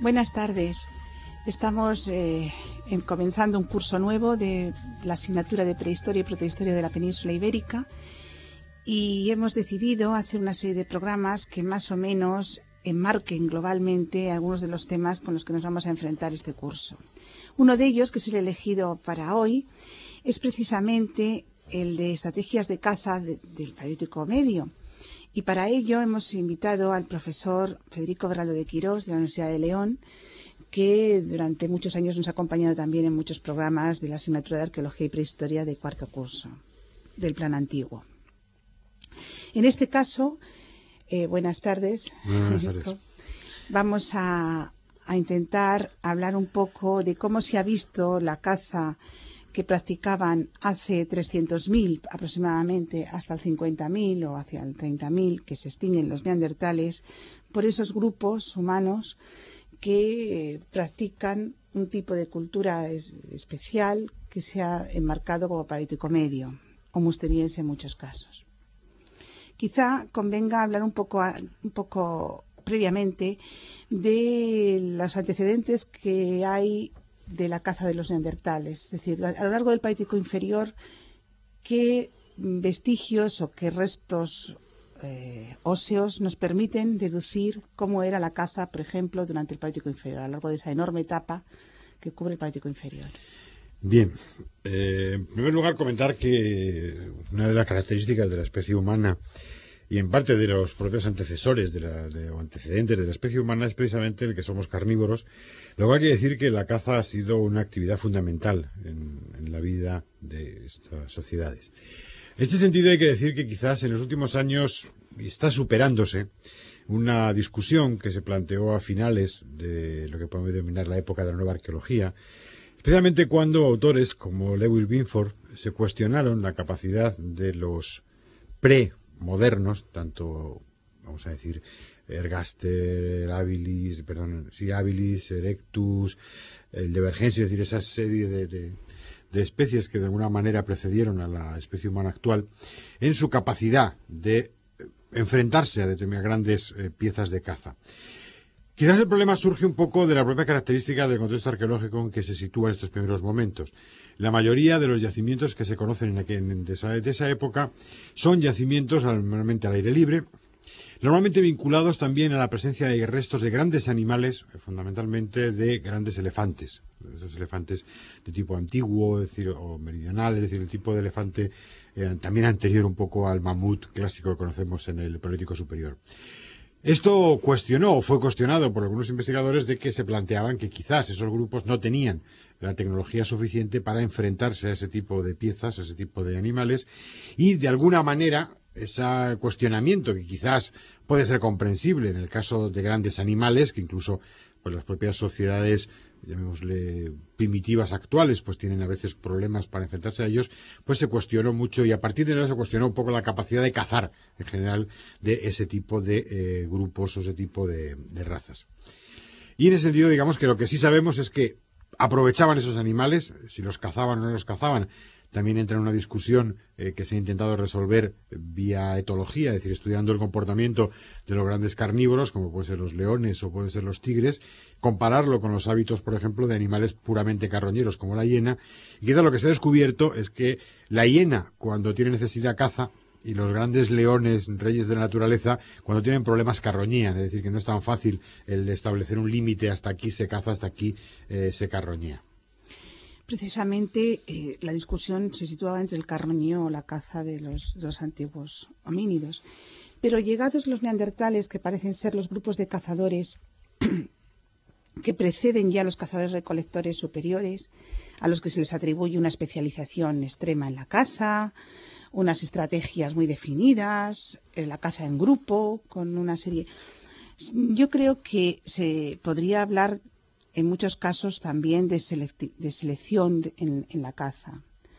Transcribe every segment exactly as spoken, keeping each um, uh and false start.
Buenas tardes. Estamos eh, en, comenzando un curso nuevo de la asignatura de Prehistoria y Protohistoria de la Península Ibérica y hemos decidido hacer una serie de programas que más o menos enmarquen globalmente algunos de los temas con los que nos vamos a enfrentar este curso. Uno de ellos, que es el elegido para hoy, es precisamente el de estrategias de caza de, del Paleolítico Medio. Y para ello hemos invitado al profesor Federico Beraldo de Quirós, de la Universidad de León, que durante muchos años nos ha acompañado también en muchos programas de la asignatura de Arqueología y Prehistoria de cuarto curso, del Plan Antiguo. En este caso, eh, buenas tardes. Buenas tardes. Vamos a, a intentar hablar un poco de cómo se ha visto la caza que practicaban hace trescientos mil aproximadamente hasta el cincuenta mil o hacia el treinta mil, que se extinguen los neandertales, por esos grupos humanos que eh, practican un tipo de cultura es, especial que se ha enmarcado como Paleolítico Medio o musteriense en muchos casos. Quizá convenga hablar un poco, un poco previamente de los antecedentes que hay de la caza de los neandertales, es decir, a lo largo del Paleolítico inferior, qué vestigios o qué restos eh, óseos nos permiten deducir cómo era la caza, por ejemplo, durante el Paleolítico inferior, a lo largo de esa enorme etapa que cubre el Paleolítico inferior. Bien, eh, en primer lugar comentar que una de las características de la especie humana y en parte de los propios antecesores de la, de, o antecedentes de la especie humana es precisamente el que somos carnívoros, lo cual quiere decir que la caza ha sido una actividad fundamental en, en la vida de estas sociedades. En este sentido hay que decir que quizás en los últimos años está superándose una discusión que se planteó a finales de lo que podemos denominar la época de la nueva arqueología, especialmente cuando autores como Lewis Binford se cuestionaron la capacidad de los pre modernos, tanto, vamos a decir, Ergaster, Habilis, perdón, sí, Habilis, Erectus, el Divergensis, es decir, esa serie de, de, de especies que de alguna manera precedieron a la especie humana actual, en su capacidad de enfrentarse a determinadas grandes eh, piezas de caza. Quizás el problema surge un poco de la propia característica del contexto arqueológico en que se sitúa en estos primeros momentos. La mayoría de los yacimientos que se conocen en aquel, de, esa, de esa época son yacimientos normalmente al aire libre, normalmente vinculados también a la presencia de restos de grandes animales, fundamentalmente de grandes elefantes, esos elefantes de tipo antiguo, es decir, o meridional, es decir, el tipo de elefante eh, también anterior un poco al mamut clásico que conocemos en el Paleolítico superior. Esto cuestionó o fue cuestionado por algunos investigadores de que se planteaban que quizás esos grupos no tenían la tecnología suficiente para enfrentarse a ese tipo de piezas, a ese tipo de animales, y de alguna manera ese cuestionamiento que quizás puede ser comprensible en el caso de grandes animales, que incluso pues, las propias sociedades, llamémosle primitivas actuales, pues tienen a veces problemas para enfrentarse a ellos, pues se cuestionó mucho y a partir de eso se cuestionó un poco la capacidad de cazar en general de ese tipo de eh, grupos o ese tipo de, de razas. Y en ese sentido, digamos que lo que sí sabemos es que aprovechaban esos animales, si los cazaban o no los cazaban. También entra en una discusión eh, que se ha intentado resolver vía etología, es decir, estudiando el comportamiento de los grandes carnívoros, como pueden ser los leones o pueden ser los tigres, compararlo con los hábitos, por ejemplo, de animales puramente carroñeros, como la hiena. Y quizá lo que se ha descubierto es que la hiena, cuando tiene necesidad, caza, y los grandes leones, reyes de la naturaleza, cuando tienen problemas, carroñean. Es decir, que no es tan fácil el de establecer un límite, hasta aquí se caza, hasta aquí eh, se carroñea. Precisamente eh, la discusión se situaba entre el carroñeo o la caza de los, de los antiguos homínidos. Pero llegados los neandertales, que parecen ser los grupos de cazadores que preceden ya a los cazadores recolectores superiores, a los que se les atribuye una especialización extrema en la caza, unas estrategias muy definidas, en la caza en grupo, con una serie. Yo creo que se podría hablar en muchos casos también de, de selección de, en, en la caza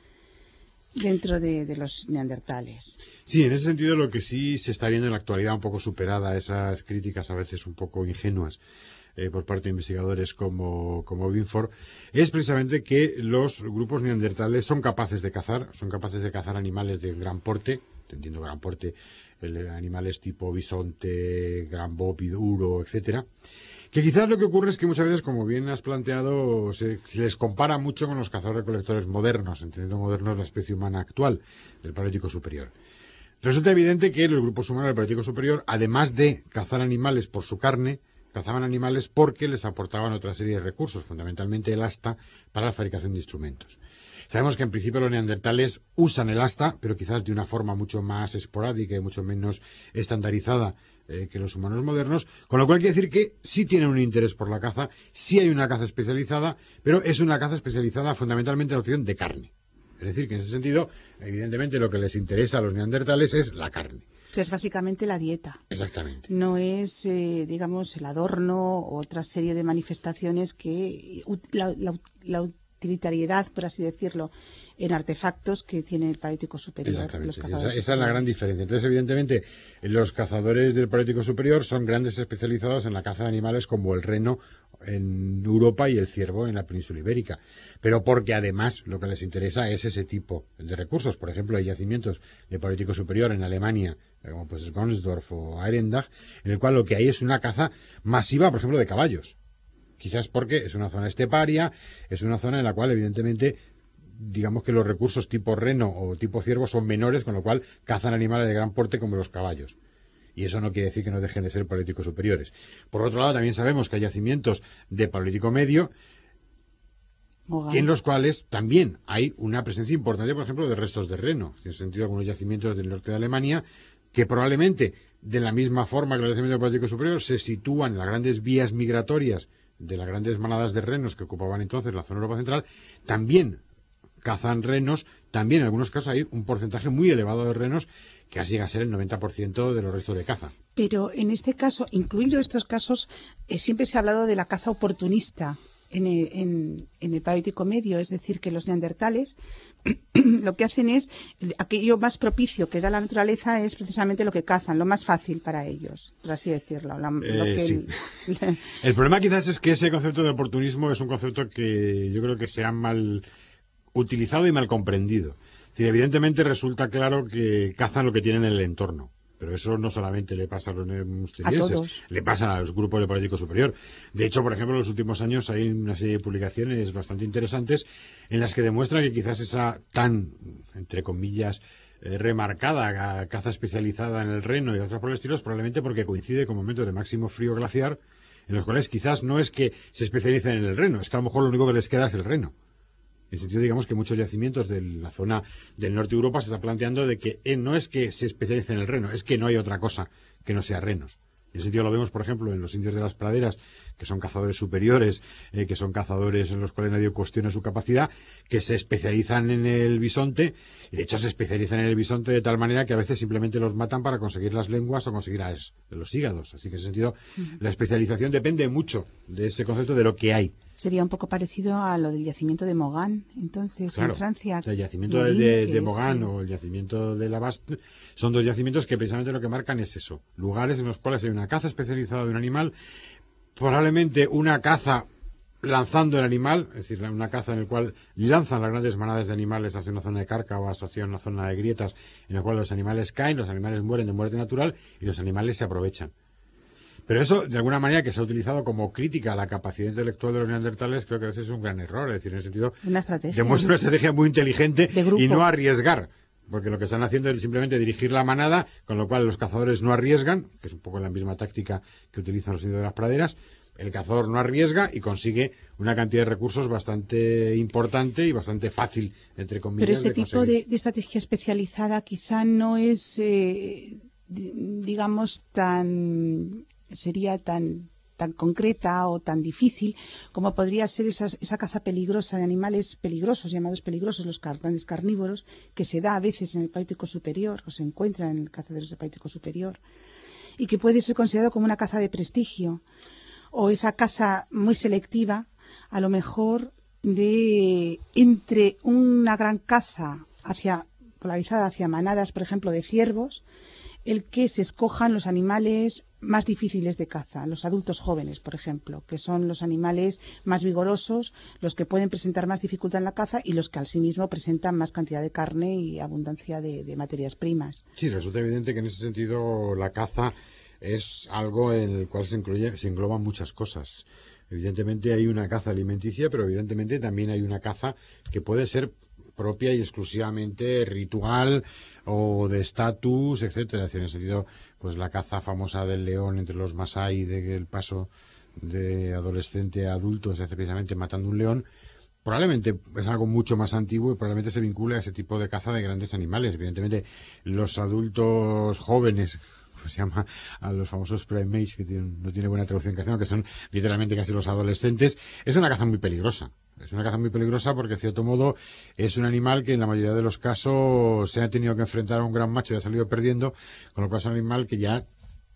dentro de, de los neandertales. Sí, en ese sentido lo que sí se está viendo en la actualidad un poco superada esas críticas a veces un poco ingenuas eh, por parte de investigadores como, como Binford, es precisamente que los grupos neandertales son capaces de cazar, son capaces de cazar animales de gran porte, entiendo gran porte, el, animales tipo bisonte, gran bópido, uro, etcétera, Que quizás lo que ocurre es que muchas veces, como bien has planteado, se, se les compara mucho con los cazadores-recolectores modernos, entendiendo modernos la especie humana actual, del Paleolítico Superior. Resulta evidente que los grupos humanos del Paleolítico Superior, además de cazar animales por su carne, cazaban animales porque les aportaban otra serie de recursos, fundamentalmente el asta, para la fabricación de instrumentos. Sabemos que en principio los neandertales usan el asta, pero quizás de una forma mucho más esporádica y mucho menos estandarizada eh, que los humanos modernos, con lo cual quiere decir que sí tienen un interés por la caza, sí hay una caza especializada, pero es una caza especializada fundamentalmente en la obtención de carne. Es decir, que en ese sentido, evidentemente lo que les interesa a los neandertales es la carne. O sea, es básicamente la dieta. Exactamente. No es, eh, digamos, el adorno o otra serie de manifestaciones que la, la, la utilitariedad, por así decirlo, en artefactos que tiene el Paleolítico Superior. Exactamente, los esa, cazadores esa es la gran diferencia. Entonces, evidentemente, los cazadores del Paleolítico Superior son grandes especializados en la caza de animales como el reno en Europa y el ciervo en la península ibérica. Pero porque además lo que les interesa es ese tipo de recursos. Por ejemplo, hay yacimientos del Paleolítico Superior en Alemania, como pues Gonsdorf o Erendach, en el cual lo que hay es una caza masiva, por ejemplo, de caballos. Quizás porque es una zona esteparia, es una zona en la cual, evidentemente, digamos que los recursos tipo reno o tipo ciervo son menores, con lo cual cazan animales de gran porte como los caballos. Y eso no quiere decir que no dejen de ser paleolíticos superiores. Por otro lado, también sabemos que hay yacimientos de Paleolítico Medio, Mogán, en los cuales también hay una presencia importante, por ejemplo, de restos de reno. En ese sentido, algunos yacimientos del norte de Alemania, que probablemente, de la misma forma que los yacimientos del Paleolítico Superior, se sitúan en las grandes vías migratorias de las grandes manadas de renos que ocupaban entonces la zona de Europa Central, también cazan renos, también en algunos casos hay un porcentaje muy elevado de renos que casi llega a ser el noventa por ciento de los restos de caza. Pero en este caso, incluido estos casos, eh, siempre se ha hablado de la caza oportunista en el, en, en el Paleolítico Medio, es decir, que los neandertales lo que hacen es, aquello más propicio que da la naturaleza es precisamente lo que cazan, lo más fácil para ellos, por así decirlo. La, eh, lo que sí. el... el problema quizás es que ese concepto de oportunismo es un concepto que yo creo que se ha mal utilizado y mal comprendido. Es decir, evidentemente resulta claro que cazan lo que tienen en el entorno, pero eso no solamente le pasa a los musterienses, le pasa a los grupos del Paleolítico Superior. De hecho, por ejemplo, en los últimos años hay una serie de publicaciones bastante interesantes en las que demuestran que quizás esa tan, entre comillas, eh, remarcada caza especializada en el reno y otros por el estilo es probablemente porque coincide con momentos de máximo frío glaciar, en los cuales quizás no es que se especialicen en el reno, es que a lo mejor lo único que les queda es el reno. En el sentido, digamos, que muchos yacimientos de la zona del norte de Europa se está planteando de que eh, no es que se especialice en el reno, es que no hay otra cosa que no sea renos. En ese sentido lo vemos, por ejemplo, en los indios de las praderas, que son cazadores superiores, eh, que son cazadores en los cuales nadie cuestiona su capacidad, que se especializan en el bisonte, y de hecho se especializan en el bisonte de tal manera que a veces simplemente los matan para conseguir las lenguas o conseguir las, los hígados. Así que en ese sentido, uh-huh. la especialización depende mucho de ese concepto de lo que hay. Sería un poco parecido a lo del yacimiento de Mogán, entonces, claro, en Francia. El yacimiento Morín, de, de Mogán es, o el yacimiento de la Baste son dos yacimientos que precisamente lo que marcan es eso. Lugares en los cuales hay una caza especializada de un animal, probablemente una caza lanzando el animal, es decir, una caza en la cual lanzan las grandes manadas de animales hacia una zona de cárcavas, hacia una zona de grietas, en la cual los animales caen, los animales mueren de muerte natural y los animales se aprovechan. Pero eso, de alguna manera, que se ha utilizado como crítica a la capacidad intelectual de los neandertales, creo que a veces es un gran error. Es decir, en ese sentido, una estrategia, demuestra una estrategia muy inteligente y no arriesgar. Porque lo que están haciendo es simplemente dirigir la manada, con lo cual los cazadores no arriesgan, que es un poco la misma táctica que utilizan los indios de las praderas. El cazador no arriesga y consigue una cantidad de recursos bastante importante y bastante fácil, entre comillas. Pero este de tipo de, de estrategia especializada quizá no es, eh, digamos, tan... sería tan tan concreta o tan difícil como podría ser esa, esa caza peligrosa de animales peligrosos, llamados peligrosos, los grandes carnívoros, que se da a veces en el Paleolítico Superior, o se encuentra en el cazadores del Paleolítico Superior, y que puede ser considerado como una caza de prestigio, o esa caza muy selectiva, a lo mejor de entre una gran caza hacia polarizada hacia manadas, por ejemplo, de ciervos, el que se escojan los animales más difíciles de caza, los adultos jóvenes, por ejemplo, que son los animales más vigorosos, los que pueden presentar más dificultad en la caza y los que al sí mismo presentan más cantidad de carne y abundancia de, de materias primas. Sí, resulta evidente que en ese sentido la caza es algo en el cual se, incluye, se engloban muchas cosas. Evidentemente hay una caza alimenticia, pero evidentemente también hay una caza que puede ser propia y exclusivamente ritual o de estatus, etcétera. En el sentido, pues la caza famosa del león entre los masái, de que el paso de adolescente a adulto se hace precisamente matando un león, probablemente es algo mucho más antiguo y probablemente se vincula a ese tipo de caza de grandes animales. Evidentemente, los adultos jóvenes, pues se llama a los famosos primates, que tienen, no tiene buena traducción en castellano, que son literalmente casi los adolescentes, es una caza muy peligrosa. Es una caza muy peligrosa porque, de cierto modo, es un animal que en la mayoría de los casos se ha tenido que enfrentar a un gran macho y ha salido perdiendo, con lo cual es un animal que ya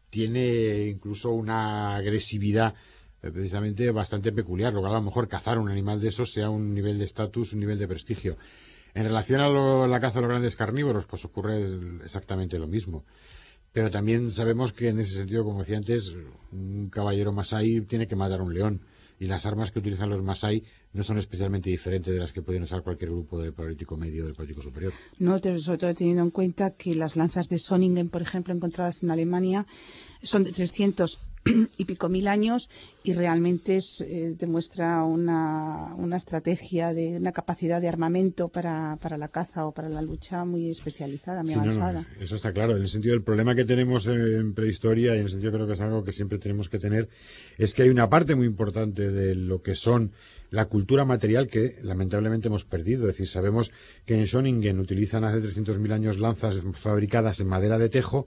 tiene incluso una agresividad eh, precisamente bastante peculiar, lo cual a lo mejor cazar un animal de esos sea un nivel de estatus, un nivel de prestigio. En relación a lo, la caza de los grandes carnívoros, pues ocurre el, exactamente lo mismo. Pero también sabemos que en ese sentido, como decía antes, un caballero masái tiene que matar a un león. Y las armas que utilizan los masái no son especialmente diferentes de las que pueden usar cualquier grupo del Paleolítico Medio o del Paleolítico Superior. No, sobre todo teniendo en cuenta que las lanzas de Sonningen, por ejemplo, encontradas en Alemania, son de trescientos y pico mil años y realmente es, eh, demuestra una, una estrategia, de una capacidad de armamento para, para la caza o para la lucha muy especializada, muy sí, avanzada. No, no, eso está claro. En el sentido del problema que tenemos en prehistoria, y en el sentido creo que es algo que siempre tenemos que tener, es que hay una parte muy importante de lo que son la cultura material que lamentablemente hemos perdido. Es decir, sabemos que en Schöningen utilizan hace trescientos mil años lanzas fabricadas en madera de tejo,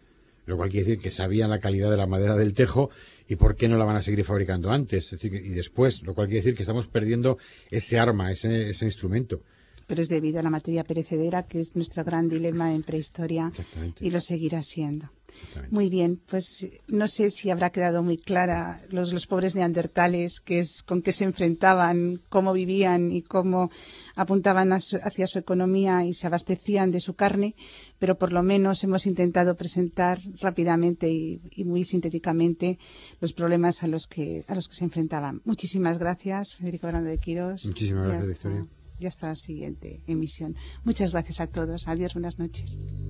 lo cual quiere decir que sabían la calidad de la madera del tejo y por qué no la van a seguir fabricando antes, es decir, y después, lo cual quiere decir que estamos perdiendo ese arma, ese, ese instrumento. Pero es debido a la materia perecedera, que es nuestro gran dilema en prehistoria, y lo seguirá siendo. Muy bien, pues no sé si habrá quedado muy clara los, los pobres neandertales, que es con qué se enfrentaban, cómo vivían y cómo apuntaban a su, hacia su economía y se abastecían de su carne, pero por lo menos hemos intentado presentar rápidamente y, y muy sintéticamente los problemas a los que a los que se enfrentaban. Muchísimas gracias, Federico Grande de Quirós. Muchísimas gracias, Victoria. Y hasta la siguiente emisión. Muchas gracias a todos. Adiós, buenas noches.